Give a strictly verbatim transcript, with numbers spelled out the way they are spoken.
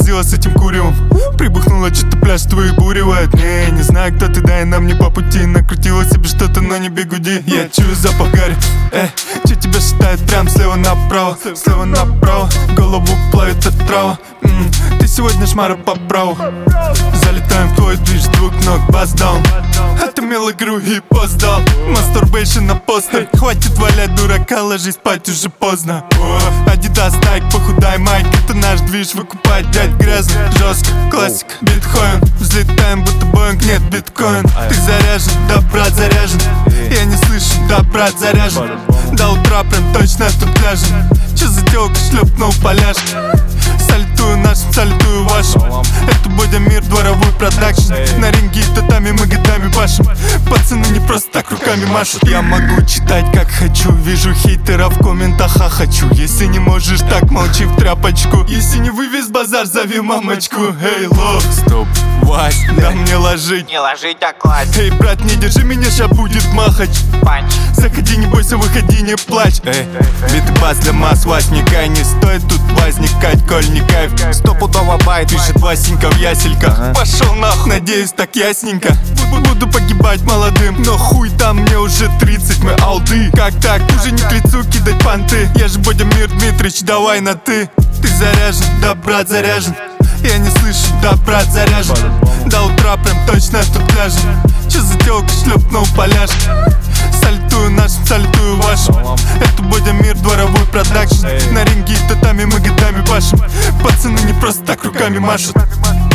ходила с этим куревом. Прибухнула, что-то пляж твой буревает. Не, не знаю, кто ты, дай нам не по пути. Накрутила себе что-то, но не бегуди. Я чую запах гари. Эй, че тебя считает прям слева направо? Слева направо, голову плавит от трава. М-м, ты сегодня шмара по праву. Залетаем в твой движ, двух ног, бас-даун. Отымел игру и пост дал. Мастурбейшн на постер. Хватит валять дурака, ложись спать, уже поздно. Адидас, Найк, похудай майк. Это наш движ, выкупать, дядь грязно. Жестко, классика, битхоин. Взлетаем, будто боинг, нет биткоин. Ты заряжен, да брат заряжен. Я не слышу, да брат заряжен. До утра прям точно тут ляжем. Че за телка шлепнул поляшку? Салютую нашим, салютую вашим. Это будем мир, дворовой продакшн. На ринге и татами мы годами пашем. Пацаны не просто так руками машут. Я могу читать как хочу. Вижу хейтеров в комментах, а хочу. Если не можешь, так молчи в тряпочку. Если не вывез базар, зови мамочку. Эй, лох, стоп, Вась, да мне ложить. Не ложить, а класть. Эй, брат, не держи меня, ща будет махач. Панч. Заходи, не бойся, выходи, не плачь. Эй, бит и бас для масс, Васенька. Не стоит тут возникать, коль не кайф. Стопудово байт. Пишет Васенька в ясельках. ага. Пошел нахуй, надеюсь, так ясненько. Буду погибать молодым, но хуй там, мне уже тридцать, мы алды. Как так, уже не к лицу кидать понты. Я же Бодя Мир Дмитрич, давай на ты. Ты заряжен, да брат заряжен. Я не слышу, да брат заряжен. До утра прям точно тут ляжем. Че за телка шлепнул поляшку? Салютую нашим, салютую вашим. Это Бодя Мир, дворовой продакшн. На ринге и татами мы годами пашем. Пацаны не просто так руками машут.